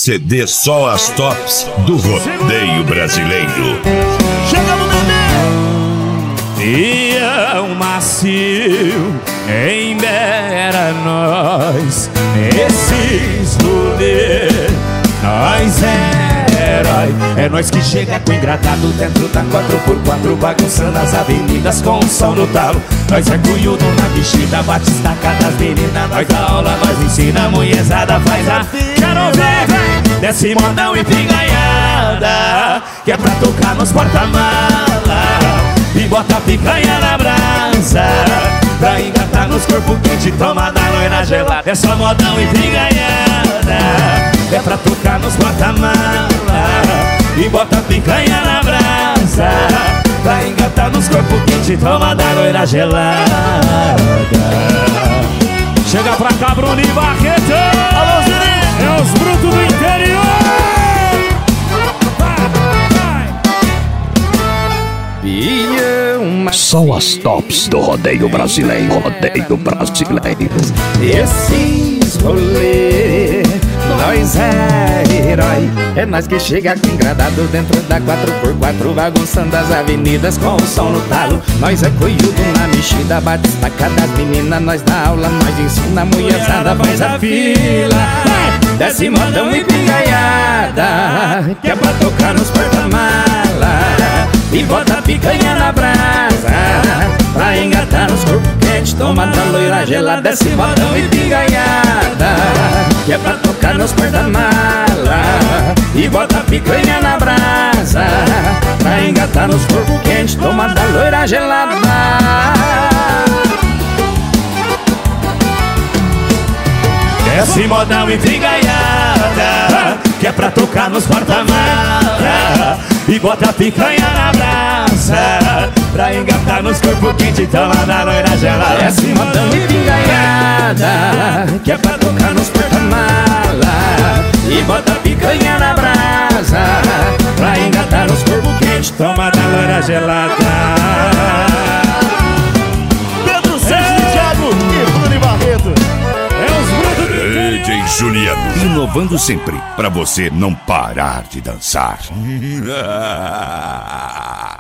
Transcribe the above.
CD Só as Tops do Rodeio Brasileiro. Chegamos, E é um macio em Bera, nós esses rolê, nós é herói. É nós que chega com engradado dentro da 4x4, bagunçando as avenidas com o som no talo. Nós é cunhudo na vestida, bate estaca das meninas. Nós dá aula, nós ensina, a mulherzada faz a... Quero ouvir, vem! Desce modão e pingaiada, que é pra tocar nos porta-mala. E bota a picanha na brasa, pra engatar nos corpos quentes, toma da loira gelada. É só modão e pingaiada, é pra tocar nos porta-mala. E bota a picanha na brasa, pra engatar nos corpos quentes, toma da loira gelada. Chega pra cá, Bruno e Barreto. Alô, Zirinho! É os brutos do interior. São as tops do rodeio brasileiro, rodeio brasileiro. Esses rolê, nós é herói. É nós que chega aqui engradado dentro da 4x4, bagunçando as avenidas com o som no talo. Nós é coiudo na mexida, bate estaca das meninas. Nós dá aula, nós ensina, a mulherzada faz a fila. Desce modão e pingaiada, que é pra tocar nos porta-mala. E bota a picanha na brasa, pra engatar nos corpos quentes, toma da loira gelada. Desce modão e pingaiada, que é pra tocar nos porta-mala. E bota a picanha na brasa, pra engatar nos corpos quentes, toma da loira gelada. Desce modão e pingaiada, que é pra tocar nos porta-mala. E bota a picanha na brasa, pra engatar nos corpos quentes, toma da loira gelada. Desce modão e pingaiada, que é pra tocar nos porta-mala. E bota a picanha na brasa, pra engatar nos corpos quentes, toma da loira gelada. Pedro Sérgio e Thiago e Bruno e Barreto. DJ Juliano, inovando sempre, pra você não parar de dançar.